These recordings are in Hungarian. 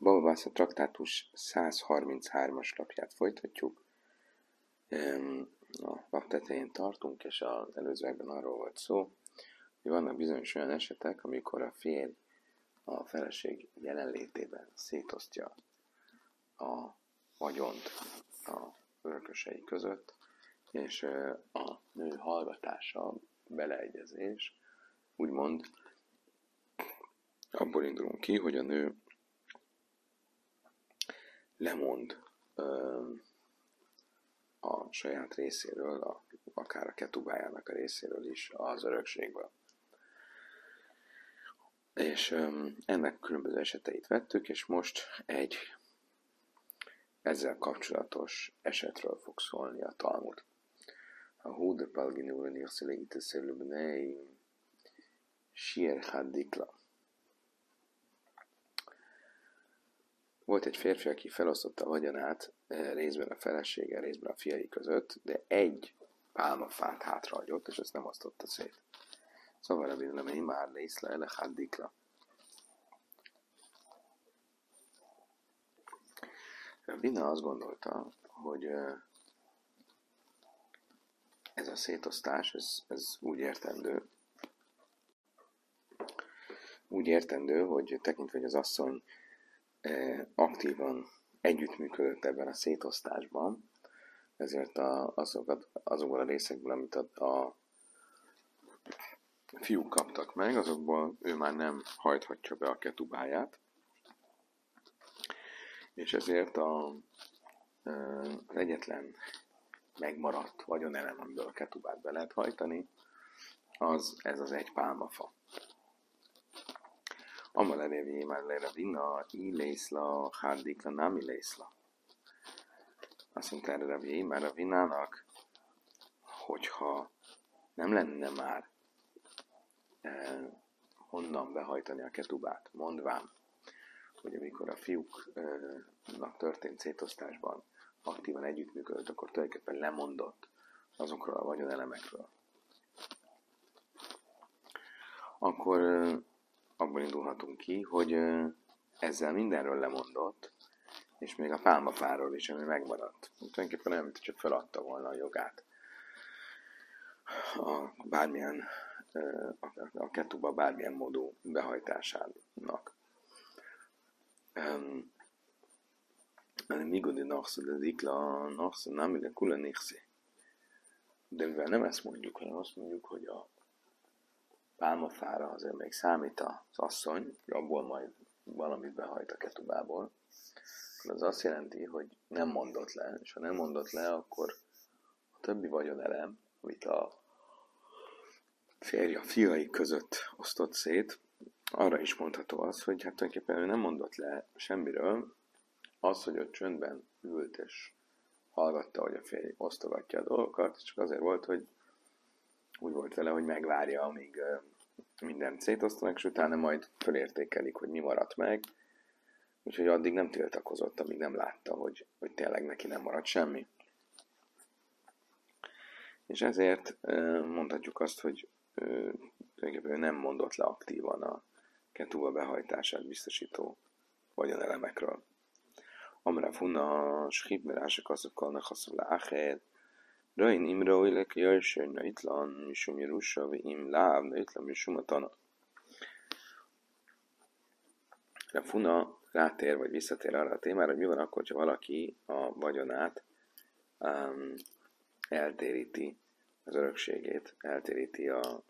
Baba Basza traktátus 133-as lapját folytatjuk. A lap tetején tartunk, és az előzőekben arról volt szó, hogy vannak bizonyos olyan esetek, amikor a férj a feleség jelenlétében szétosztja a vagyont a örökösei között, és a nő hallgatása, beleegyezés, úgymond abból indulunk ki, hogy a nő lemond a saját részéről, akár a ketubájának a részéről is az örökségből. És ennek különböző eseteit vettük, és most egy ezzel kapcsolatos esetről fog szólni a Talmud. A Húde Palginul Nirszilégite Szélübnei Sier Haddikla. Volt egy férfi, aki felosztotta a vagyonát részben a felesége, részben a fiai között, de egy pálmafát hátrahagyott, és ezt nem osztotta szét. Szóval a bízlem, már lészle ele haddikla. Bina azt gondolta, hogy ez a szétosztás, ez úgy értendő, hogy tekintve, hogy az asszony aktívan együttműködött ebben a szétosztásban, ezért azokból a részekből, amit a fiúk kaptak meg, azokból ő már nem hajthatja be a ketubáját, és ezért az egyetlen megmaradt vagyonelem, amiből a ketubát be lehet hajtani, ez az egy pálmafa. Amalerevi már lerevina, ilészla, hárdikla, nem ilészla. Azt mondta erre Revi, már a vinának, hogyha nem lenne már honnan behajtani a ketubát, mondván, hogy amikor a fiúknak történt szétosztásban aktívan együttműködött, akkor tulajdonképpen lemondott azokról a vagyonelemekről. Akkor abból indulhatunk ki, hogy ezzel mindenről lemondott, és még a pálmafáról is, ami megmaradt. Tulajdonképpen olyan, mint csak feladta volna a jogát a ketuba bármilyen módú behajtásának. Migodi nachsza, de dikla nachsza, nem ide kula nixi. De mivel nem ezt mondjuk, hanem azt mondjuk, hogy a pálmafára azért még számít az asszony, abból majd valamit behajt a ketubából, akkor az azt jelenti, hogy nem mondott le, és ha nem mondott le, akkor a többi vagyonelem, amit a férje a fiai között osztott szét, arra is mondható az, hogy hát tulajdonképpen ő nem mondott le semmiről, az, hogy ott csöndben ült és hallgatta, hogy a férj osztogatja a dolgokat, csak azért volt, hogy úgy volt vele, hogy megvárja, amíg mindent szétosztanak, és utána majd fölértékelik, hogy mi maradt meg, úgyhogy addig nem tiltakozott, amíg nem látta, hogy tényleg neki nem maradt semmi. És ezért mondhatjuk azt, hogy tulajdonképpen nem mondott le aktívan a ketuba behajtását biztosító vagyonelemekről. Amra funna schibmerások azokkal nechaszol áhed, Rain imra ilek jöjjön naitlan, misum Jerusha, im láv, naitlan, misum a tana. Rafuna rátér, vagy visszatér arra a témára, hogy mi van akkor, ha valaki a vagyonát eltéríti az örökségét, eltéríti a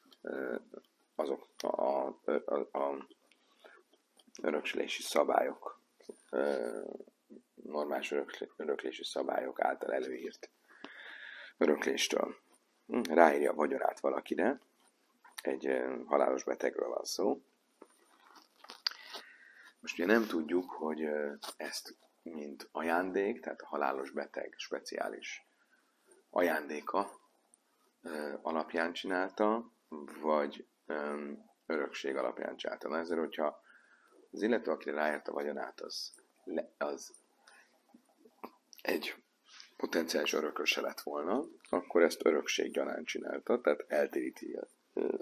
öröklési szabályok, normális öröklési szabályok által előírt örökléstől. Ráírja a vagyonát valakire, egy halálos betegről van szó. Most ugye nem tudjuk, hogy ezt mint ajándék, tehát a halálos beteg speciális ajándéka alapján csinálta, vagy örökség alapján csinálta. Na ezért, hogyha az illető, akire ráírt a vagyonát, az egy potenciális örököse lett volna, akkor ezt örökség gyanán csinálta, tehát eltéríti,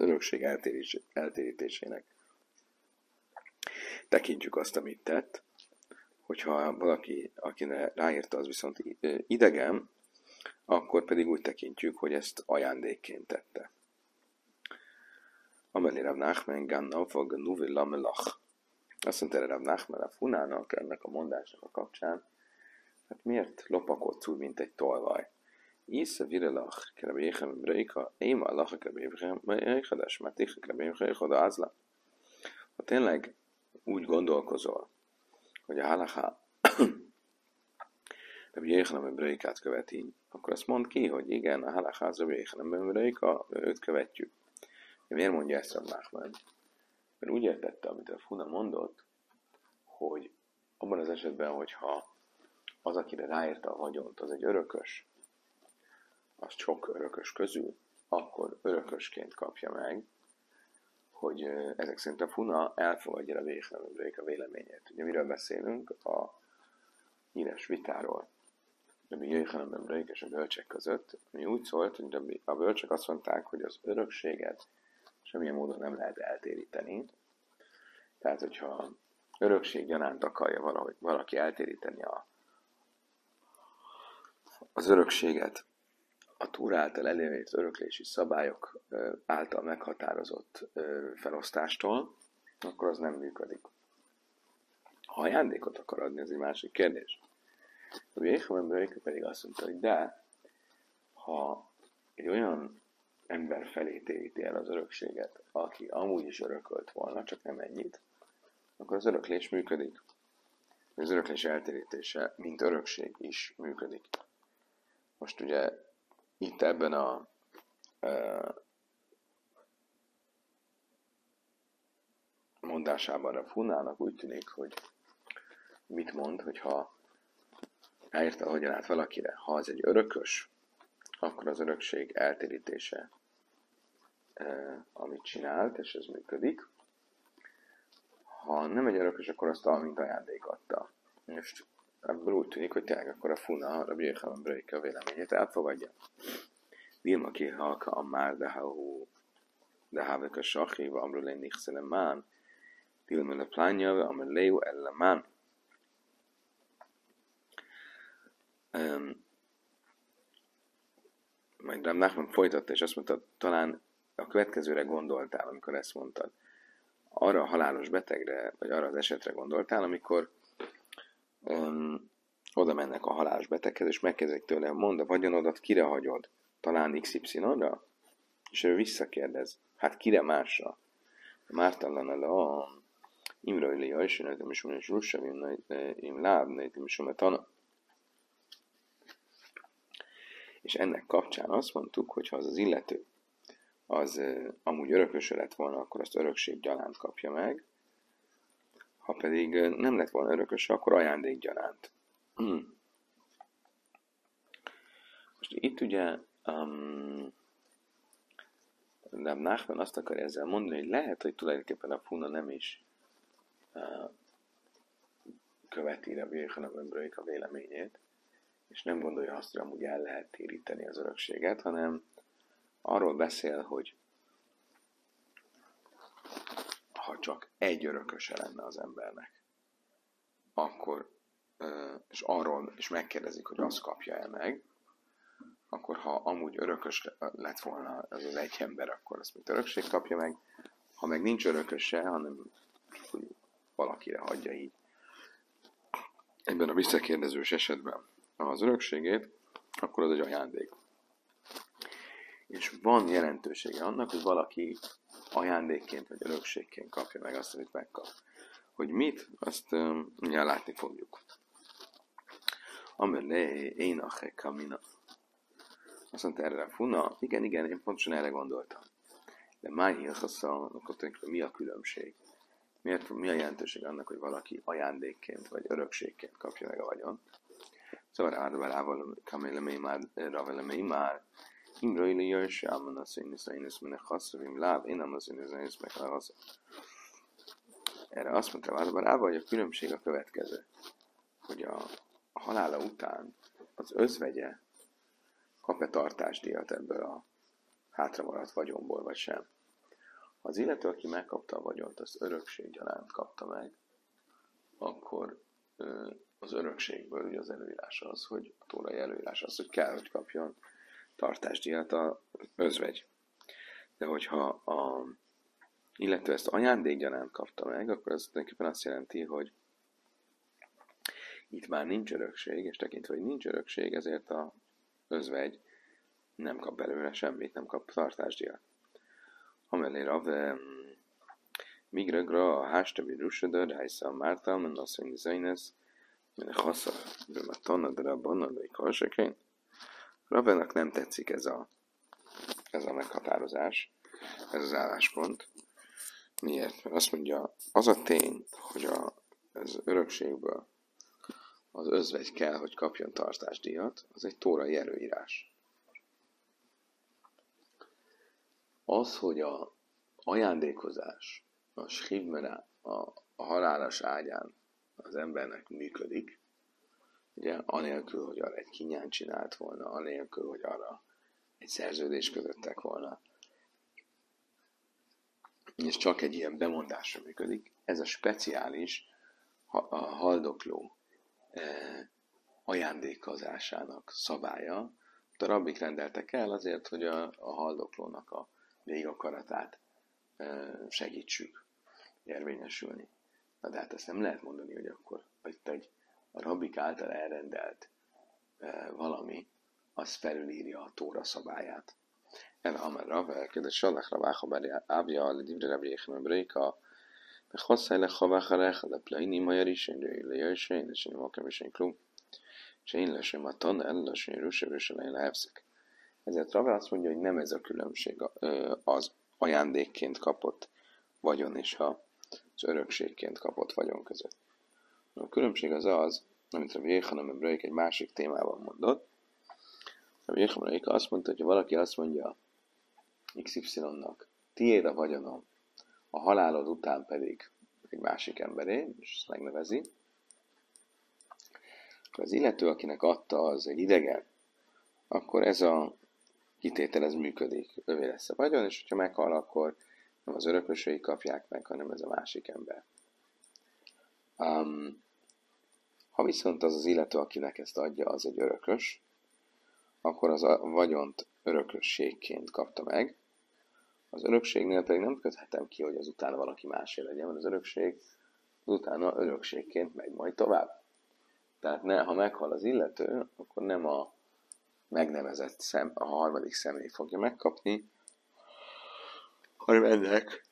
örökség eltérítésének tekintjük azt, amit tett, hogyha valaki, akire ráírta, az viszont idegen, akkor pedig úgy tekintjük, hogy ezt ajándékként tette. Ameli Rav Nachman gannav fog nuvi lamelach. Azt mondta Rav Nachman a Funának ennek a mondásnak a kapcsán, hát miért lopakodsz úgy, mint egy tolvaj? Isza virelach, Rabbi Yechem Breika, Éma Allah, Rabbi Yechem Breika, de Smatich, Rabbi Yechem Breika, Azla. Ha tényleg úgy gondolkozol, hogy a halaká Rabbi Yechem Breikát követi, akkor azt mondd ki, hogy igen, a halaká az Rabbi Yechem Breika, őt követjük. Miért mondja ezt Rav Nachman? Mert úgy értette, amit a Funa mondott, hogy abban az esetben, hogyha az, akire ráírta a vagyont, az egy örökös, az sok örökös közül, akkor örökösként kapja meg, hogy ezek szerint a Funa elfogadja a végleneművék a véleményét. Ugye miről beszélünk? A híres vitáról. De mi jöjjeleneművék és a bölcsek között, ami úgy szólt, hogy a bölcsek azt mondták, hogy az örökséget semmilyen módon nem lehet eltéríteni. Tehát, hogyha örökség gyanánt akarja valaki eltéríteni az örökséget a Tóra által elérett öröklési szabályok által meghatározott felosztástól, akkor az nem működik. Ha ajándékot akar adni, ez egy másik kérdés. A Jéhemember pedig azt mondta, hogy de, ha egy olyan ember felé téríti el az örökséget, aki amúgy is örökölt volna, csak nem ennyit, akkor az öröklés működik. Az öröklés eltérítése, mint örökség is működik. Most ugye itt ebben a mondásában a Funának úgy tűnik, hogy mit mond, hogyha elírta a hogyanát valakire, ha az egy örökös, akkor az örökség eltérítése, amit csinált, és ez működik. Ha nem egy örökös, akkor azt mint ajándék adta. Most ebből úgy tűnik, hogy tényleg akkor a Funa, a Rabbi Yechem Breika véleményét elfogadja. Dilma ki halka a már, de havek a sachiva, amről én nichszelemán, Dilma le plányja, amely leu ellemán. Majd Rav Nachman folytatta, és azt mondta, talán a következőre gondoltál, amikor ezt mondtad. Arra a halálos betegre, vagy arra az esetre gondoltál, amikor oda mennek a halálos beteghez, és megkezdik tőle, mondd a vagyonodat, kire hagyod? Talán XY-ra? És ő visszakérdez, hát kire másra? Mártallan a Imrajli Jajsönötöm is mondja, és Russavim im lábnejtem is tana. És ennek kapcsán azt mondtuk, hogy ha az illető az amúgy örököse lett volna, akkor azt örökség gyanánt kapja meg. Ha pedig nem lett volna örököse, akkor ajándék gyanánt. Most itt ugye Rav Nachman azt akarja ezzel mondani, hogy lehet, hogy tulajdonképpen a Funa nem is követi Rabbi Yechem Breika véleményét, és nem gondolja azt, hogy amúgy el lehet téríteni az örökséget, hanem arról beszél, hogy ha csak egy örököse lenne az embernek, akkor, és megkérdezik, hogy azt kapja-e meg, akkor ha amúgy örökös lett volna az egy ember, akkor azt mint örökség kapja meg. Ha meg nincs örököse, hanem hogy valakire hagyja így. Ebben a visszakérdezős esetben az örökségét, akkor az egy ajándék. És van jelentősége annak, hogy valaki ajándékként vagy örökségként kapja meg azt, amit megkap. Hogy mit, azt mindjárt látni fogjuk. Amelé én a kamina. Azt mondta erre a Funa, igen, én pontosan erre gondoltam. De akkor mi a különbség? Mi a jelentőség annak, hogy valaki ajándékként vagy örökségként kapja meg a vagyon? Szóval Árvalával kamélemei már Imrajli Jöjse, Amanasszonyniszainis mene haszravim láb, én Amanasszonyniszainis meg haszra. Erre azt mondta Árvalával, hogy a különbség a következő, hogy a halála után az özvegye kap-e tartásdíjat ebből a hátramaradt vagyonból, vagy sem. Az illető, aki megkapta a vagyont, azt örökség gyanánt kapta meg, akkor az örökségből ugye az előírás az, hogy a tórai előírás az, hogy kell, hogy kapjon tartásdíjat az özvegy. De hogyha illetve ezt ajándékgyanánt kapta meg, akkor az tulajdonképpen azt jelenti, hogy itt már nincs örökség, és tekintve, hogy nincs örökség, ezért az özvegy nem kap belőle semmit, nem kap tartásdíjat. Amelé Rav Migragra a hástabi rusodör, rájsza a mártal, men azt mondja, zajnesz, men hassa, de már tanad rá bannadai karsekein. Ravenak nem tetszik ez a meghatározás, ez az álláspont. Miért? Mert azt mondja, az a tény, hogy az örökségből az özvegy kell, hogy kapjon tartásdíjat, az egy tórai előírás. Az, hogy a ajándékozás, a shivmera, a halálos ágyán az embernek működik, ugye, anélkül, hogy arra egy kinyán csinált volna, anélkül, hogy arra egy szerződés kötöttek volna, és csak egy ilyen bemondásra működik, ez a speciális a haldokló ajándékozásának szabálya. A rabbik rendeltek el azért, hogy a haldoklónak a végakaratát segítsük érvényesülni. Na de hát ezt nem lehet mondani, hogy akkor itt a rabbik által elrendelt valami, az felülírja a tóra szabályát. El Amar Rav, kedves Salach Rav Ábja, a Divre Rabbi Yechim Breika, de hosszá le Chavacharecha, de Plaini Majarisén, de Jöjjön, és én makem is én klub, és én lesem a tanel, és én rusevősen lehevszek. Ezért Rav azt mondja, hogy nem ez a különbség az ajándékként kapott vagyon és az örökségként kapott vagyon között. A különbség az, amit Rabbi Yechim Breika egy másik témában mondott. Rabbi Yechim Breika azt mondta, hogy ha valaki azt mondja XY-nak, tiéd a vagyonom, a halálod után pedig egy másik emberé, és ezt megnevezi, akkor az illető, akinek adta, az egy idegen, akkor ez a kitétel, ez működik. Övé lesz a vagyon, és ha meghal, akkor nem az örökösei kapják meg, hanem ez a másik ember. Ha viszont az illető, akinek ezt adja, az egy örökös, akkor az a vagyont örökösségként kapta meg. Az örökségnél pedig nem köthetem ki, hogy az utána valaki másé legyen, mert az örökség az utána örökségként megy majd tovább. Tehát ha meghal az illető, akkor nem a megnevezett a harmadik személy fogja megkapni, hanem ennek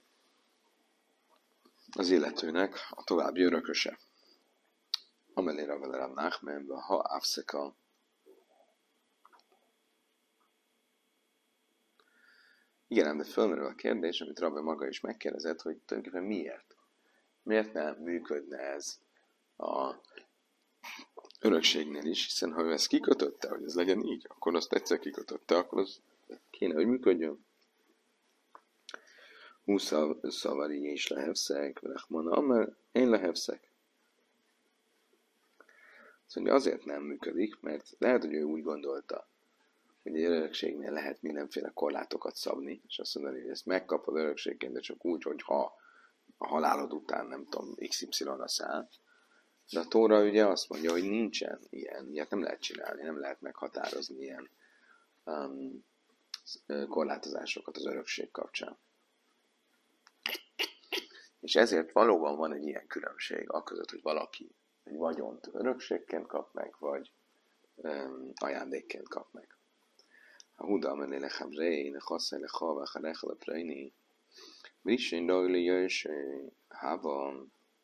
az illetőnek a további örököse. Amelére vele a Nachmenbe, ha Afszeka, igen, de fölmerül a kérdés, amit Rabbi maga is megkérdezett, hogy tulajdonképpen miért? Miért nem működne ez a örökségnél is, hiszen ha ő ezt kikötötte, hogy ez legyen így, akkor azt egyszer kikötötte, akkor az kéne, hogy működjön. 20 szavari és lehevszek, velechmana, mert én lehevszek. Szóval azért nem működik, mert lehet, hogy ő úgy gondolta, hogy egy örökségnél lehet mindenféle korlátokat szabni, és azt mondani, hogy ezt megkapod örökségként, de csak úgy, hogy ha a halálod után, nem tudom, XY-ra száll. De a Tóra ugye azt mondja, hogy nincsen ilyet nem lehet csinálni, nem lehet meghatározni ilyen korlátozásokat az örökség kapcsán. És ezért valóban van egy ilyen különbség aközött, hogy valaki egy vagyont örökségként kap meg, vagy ajándékként kap meg. A Huda menné lechamrei, ne chasszai lechava, charecha lepreini, vissény dagli jöjjse, hava.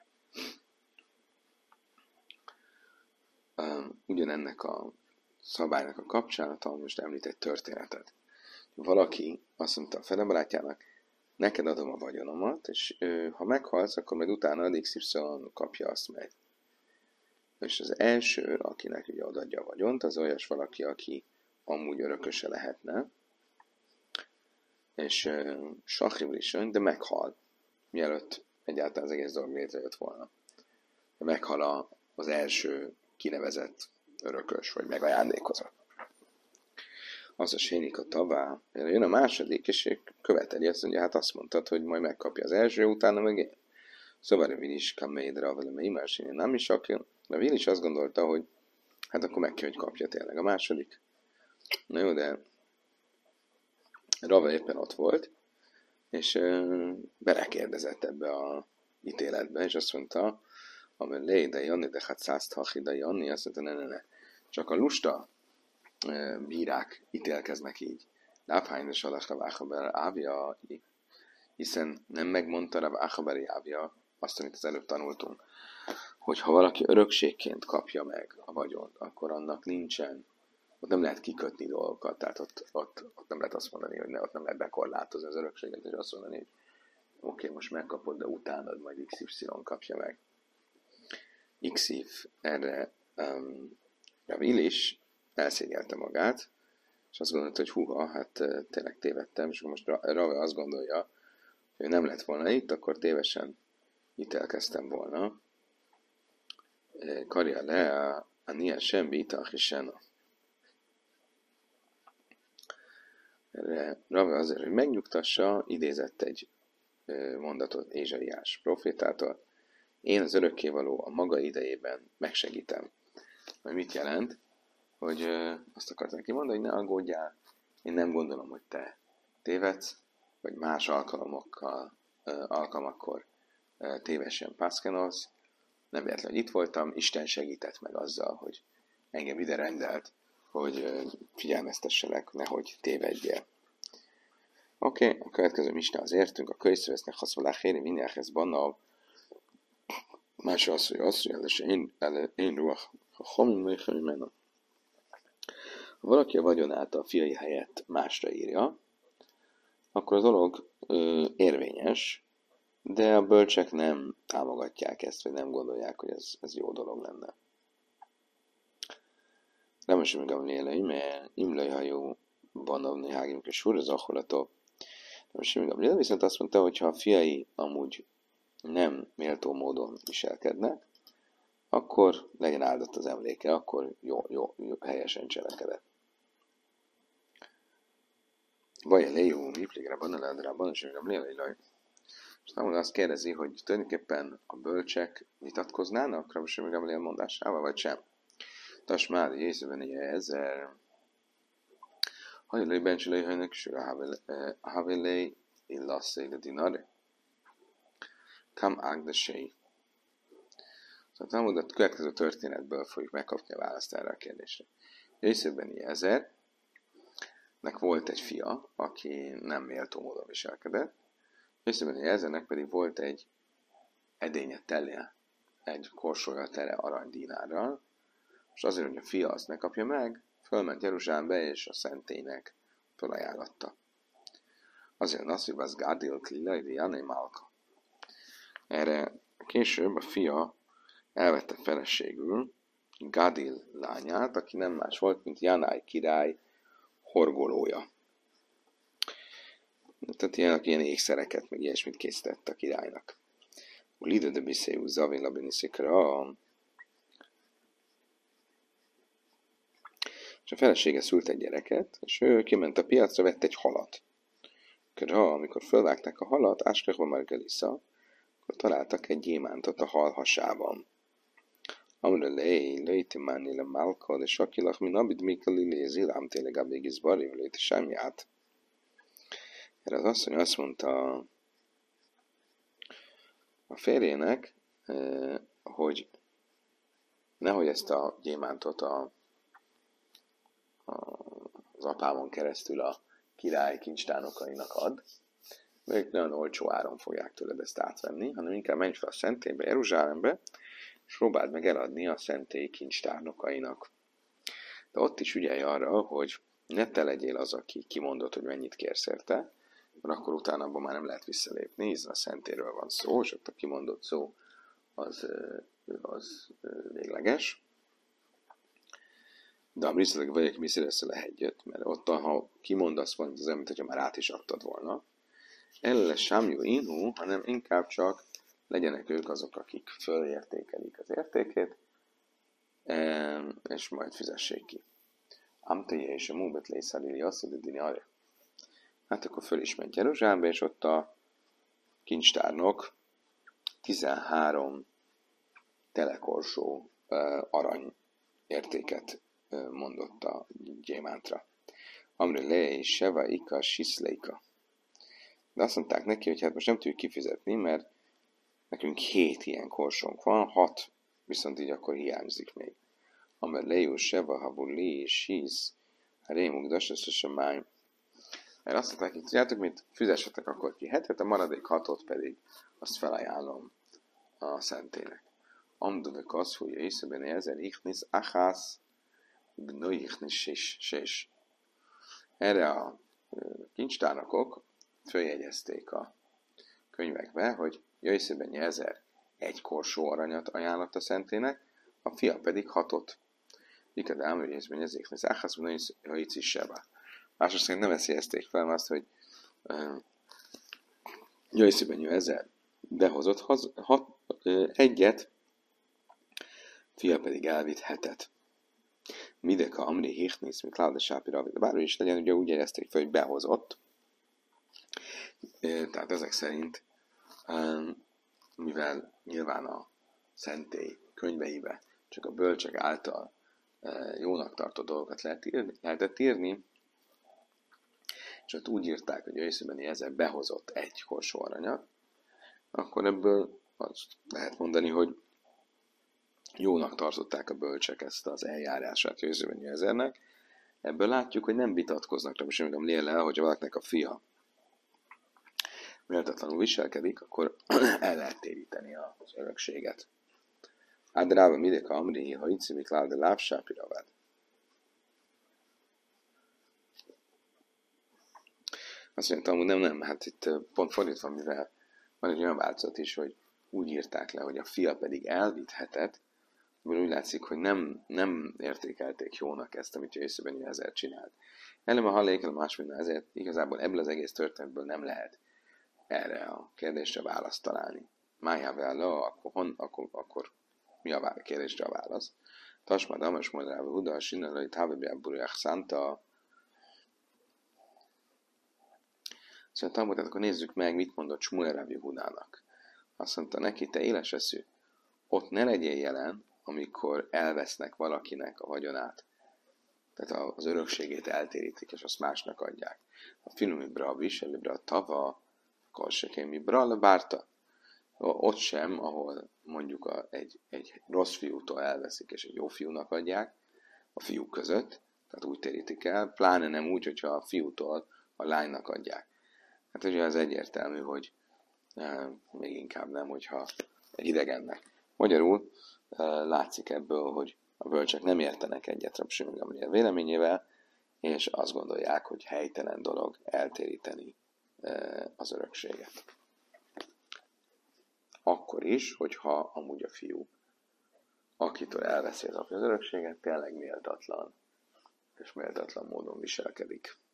Ugyanennek a szabálynak a kapcsolata, most említett történetet. Valaki azt mondta a felebarátjának, neked adom a vagyonomat, és ha meghalsz, akkor majd utána a XY kapja azt meg. És az első, akinek ugye odaadja a vagyont, az olyas valaki, aki amúgy örököse lehetne, és sachimlison, de meghal, mielőtt egyáltalán az egész dolog létrejött volna. De meghal az első kinevezett örökös, vagy megajándékozott. Az a sénik a tavá, jön a második, és követeli azt mondja, hát azt mondtad, hogy majd megkapja az első, utána meg én. Szóval Ravil is kamédra, vagy másini nem is, aki Ravil is azt gondolta, hogy hát akkor meg kell, hogy kapja tényleg a második. Na jó, de Rava éppen ott volt, és belekérdezett ebbe a ítéletbe, és azt mondta, amelé, de Janni, de hát százthachi, de Janni, azt mondta, ne. Csak a lusta bírák ítélkeznek így. Lábhány és Alachaváchaber Ávia, hiszen nem megmondta Raváchaberi Ávia azt, amit az előbb tanultunk, hogy ha valaki örökségként kapja meg a vagyont, akkor annak nincsen, ott nem lehet kikötni dolgokat, tehát ott nem lehet azt mondani, hogy ott nem lehet bekorlátozni az örökséget, és azt mondani, hogy oké, most megkapod, de utánad majd XY kapja meg. XY erre Ravil is elszégyelte magát, és azt gondolta, hogy húha, hát tényleg tévedtem, és most Rave azt gondolja, hogy nem lett volna itt, akkor tévesen ítélkeztem volna. Karja le a Nia semmi itachisen. Rave azért, hogy megnyugtassa, idézett egy mondatot Ézsaiás profétától. Én az örökkévaló a maga idejében megsegítem. Hogy mit jelent? Hogy azt akart neki mondani, hogy ne aggódjál, én nem gondolom, hogy te tévedsz, vagy más alkalmakkor tévesen pászkenolsz. Nem véletlen, hogy itt voltam, Isten segített meg azzal, hogy engem ide rendelt, hogy figyelmeztesselek, nehogy tévedjél. Oké, a következő misnához értünk, a könyvszövesznek haszvaláchéri minéhez bannav, más az, hogy én ruach, ha homim léchem mennem. Ha valaki a vagyonát a fiai helyett másra írja, akkor a dolog érvényes, de a bölcsek nem támogatják ezt, vagy nem gondolják, hogy ez jó dolog lenne. Nem is még Gamliel, mert imlai hajó banavni hágim és úr, az aholatok. Nem is még Gamliel, viszont azt mondta, hogy ha a fiai amúgy nem méltó módon viselkednek, akkor legyen áldott az emléke, akkor jó helyesen cselekedett. Vagy a lejú, miplégrában, a ládrában, és még a lélejlaj. És nem azt kérdezi, hogy tulajdonképpen a bölcsek vitatkoznának Rabbi Gamliel mondásával, vagy sem. Tasmád, Jézőben ezer. Hajlai bencsilai hajnak, és a havilei illasszai a dinare. Kam ágdesei. Szóval Talmud a következő történetből fogjuk megkapni a választ erre a kérdésre. Jézőben ezernek volt egy fia, aki nem méltó módon viselkedett. Jézőben ezernek pedig volt egy edénye tele, egy korsója tele aranydinárral, és azért, hogy a fia azt ne kapja meg, fölment Jeruzsálembe, és a szentélynek felajánlotta. Azért az, hogy az Gádil Klilai Janai Málka. Erre később a fia elvette feleségül Gádil lányát, aki nem más volt, mint Janai király horgolója. Tehát ilyen ékszereket, meg ilyesmit készített a királynak. Ulida de Biszéú Zavin Labiniszikra. És a felesége szült egy gyereket, és ő kiment a piacra, vett egy halat. Amikor fölvágták a halat, Áskechva Margalisa, akkor találtak egy gyémántot a hal hasában. Amre léti mánni le málka, de sakilach min abid mikali lézi, lám tényleg abégis barim léti semmiát. Erre az asszony azt mondta a férjének, hogy nehogy ezt a gyémántot az apámon keresztül a király kincstárnokainak ad, mert nagyon olcsó áron fogják tőled ezt átvenni, hanem inkább menj fel a szentélybe, Jeruzsálembe, és próbáld meg eladni a szentély kincstárnokainak. De ott is ügyelj arra, hogy ne te legyél az, aki kimondott, hogy mennyit kérsz érte, mert akkor utána abban már nem lehet visszalépni, hiszen a szentélyről van szó, és ott a kimondott szó az végleges. De a részletek vagyok, mi szélessze lehegyet, mert ott, ha kimondasz valamit az említ, hogyha már át is adtad volna, elle sem jó inú, hanem inkább csak legyenek ők azok, akik fölértékelik az értékét, és majd fizessék ki. Amteje és a múbet lészalili azt, hogy dini arra. Hát akkor föl is ment Jeruzsálembe, és ott a kincstárnok 13 telekorsó arany értéket mondott a gyémántra. Amri le és seva ika siszleika. De azt mondták neki, hogy hát most nem tudjuk kifizetni, mert nekünk 7 ilyen korsónk van, 6 viszont így akkor hiányzik még. Amri lejú seva habuli és hisz, rémuk dasas a máj. Mert azt mondták, hogy tudjátok mit, fizessetek akkor ki 7-et, a maradék 6-ot pedig azt felajánlom a szentének. Amduvek az, hogy észeben ezer ichnis achász, gnoi ichnis sés. Erre a kincstárnokok följegyezték a könyvekbe, hogy Jöjszében Jezer 1 korsó aranyat ajánlott a szentének, a fia pedig 6-ot. Ikadám, hogy Jöjszében Jezer ichnis achász, gnoi ichnis seba. Mások szerint nem veszélyezték fel azt, hogy Jöjszében Jezer behozott 1-et, fia pedig elvitt 7-et. Mideka amri hichnisz, mint Láda Sápi Ravi. De bárhogy is legyen, ugye úgy érezték fel, hogy behozott. Tehát ezek szerint, mivel nyilván a szentély könyveibe csak a bölcsek által jónak tartott dolgokat lehetett írni, és ott úgy írták, hogy Jöjszőbeni Ezer behozott 1 korsó aranyat, akkor ebből azt lehet mondani, hogy jónak tartották a bölcsek ezt az eljárását Jöjszőbeni Ezernek. Ebből látjuk, hogy nem vitatkoznak, most sem léle, hogyha valakinek a fia méltatlanul viselkedik, akkor el lehet téríteni az örökséget. Ádráva mideka amri, ha itt szimik lád a lábsápiravád. Azt mondta, hogy nem, hát itt pont fordítva, mivel van egy olyan változat is, hogy úgy írták le, hogy a fia pedig elvitt 7-et, amiből úgy látszik, hogy nem értékelték jónak ezt, amit Jöjszőbeni Ezer csinált. Elem a hallékel, más minden, ezért igazából ebből az egész történetből nem lehet erre a kérdésre választ találni. Májávella, akkor mi a kérdésre a válasz? Tasmad Amas Moldrába Huda, a Sinelai Távibriábúriák Szánta. Szóval tehát akkor nézzük meg, mit mondott Smuel Rabbi Hudának. Azt mondta neki, te éles eszű, ott ne legyél jelen, amikor elvesznek valakinek a vagyonát. Tehát az örökségét eltérítik, és azt másnak adják. A filmi bra viseli bra tava, korsekémi bra bárta. Ott sem, ahol mondjuk egy rossz fiútól elveszik, és egy jó fiúnak adják, a fiúk között, tehát úgy térítik el, pláne nem úgy, hogyha a fiútól a lánynak adják. Hát ugye ez egyértelmű, hogy még inkább nem, hogyha egy idegennek. Magyarul látszik ebből, hogy a bölcsek nem értenek egyet Rabb Simon Gamliel véleményével, és azt gondolják, hogy helytelen dolog eltéríteni az örökséget. Akkor is, hogyha amúgy a fiú, akitől elveszi az apja az örökséget, tényleg méltatlan, és méltatlan módon viselkedik.